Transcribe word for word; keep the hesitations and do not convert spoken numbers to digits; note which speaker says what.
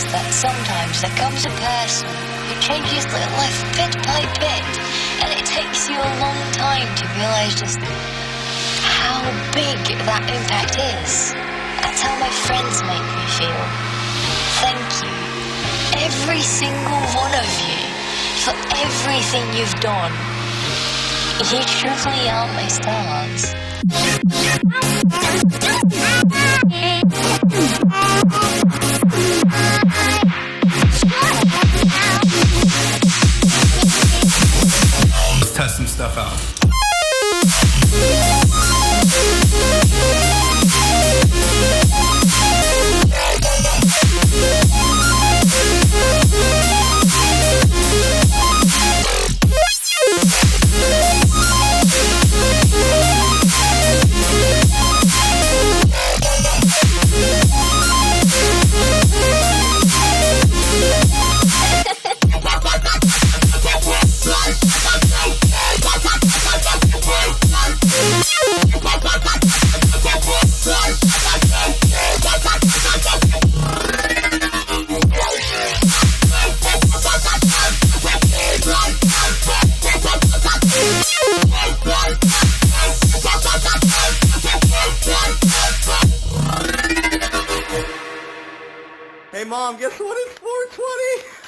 Speaker 1: realised that sometimes there comes a person who changes their life bit by bit, and it takes you a long time to realise just how big that impact is. That's how my friends make me feel. Thank you, every single one of you, for everything you've done. You truly are my stars.
Speaker 2: Let's test some stuff out.
Speaker 3: Hey Mom, guess what? It's four twenty!